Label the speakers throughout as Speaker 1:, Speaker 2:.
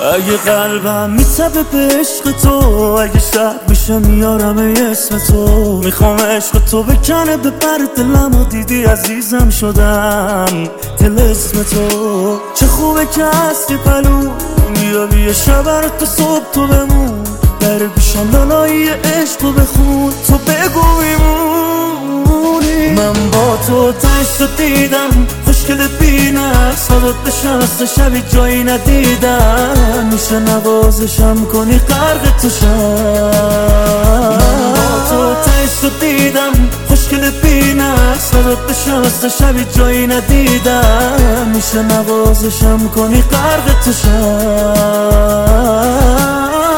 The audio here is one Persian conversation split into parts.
Speaker 1: اگه قلبم میتبه به عشق تو، اگه شب میشه میارم اسم تو. میخوام عشق تو بکنه به پر دلمو، دیدی عزیزم شدم دل اسم تو. چه خوبه که هستی پلو، بیا یه شب تو صبح تو بمون. در پیشم لالایی عشق رو بخون، تو بگو میمونی. من با تو تشت رو دیدم، خوشگل بینم صدات نشسته شبی جایی ندیدم. میشه نوازشم کنی غرق تو شم. من با تو تشت رو دیدم، خوشگل بینم صدات نشسته شبی جایی ندیدم. میشه نوازشم کنی غرق تو شم.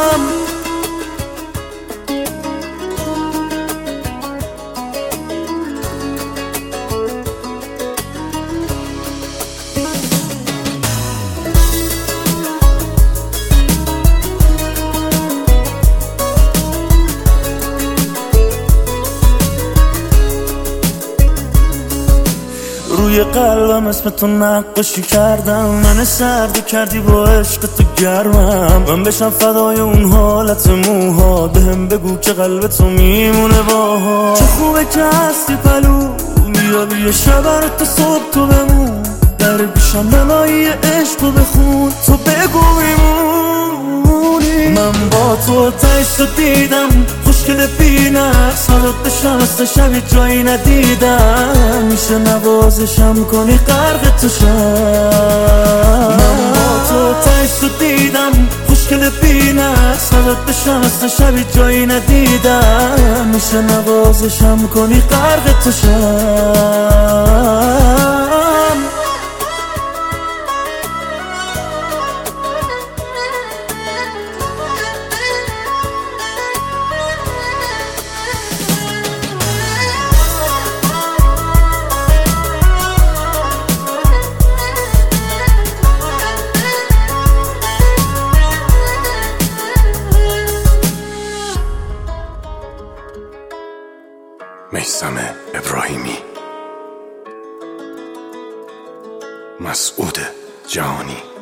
Speaker 1: روی قلبم اسم تو نقاشی کردم، من سردی کردی با عشق تو گرمم. من بشم فدای اون حالت موها، بهم بگو که قلب تو میمونه باها. چه خوبه که هستی پلو، بیا یه شب تو صبح تو بمون. در پیشم لالایی عشق رو بخون، تو بگو میمونی. من با تو تشت رو دیدم، خوشگل بینم صدات نشسته شبی جایی ندیدم. میشه نوازشم کنی غرق تو شم. من با تو تشت رو دیدم، خوشگل بینم صدات نشسته شبی جایی ندیدم. میشه نوازشم کنی غرق تو شم.
Speaker 2: میثم ابراهیمی، مسعود جهانی.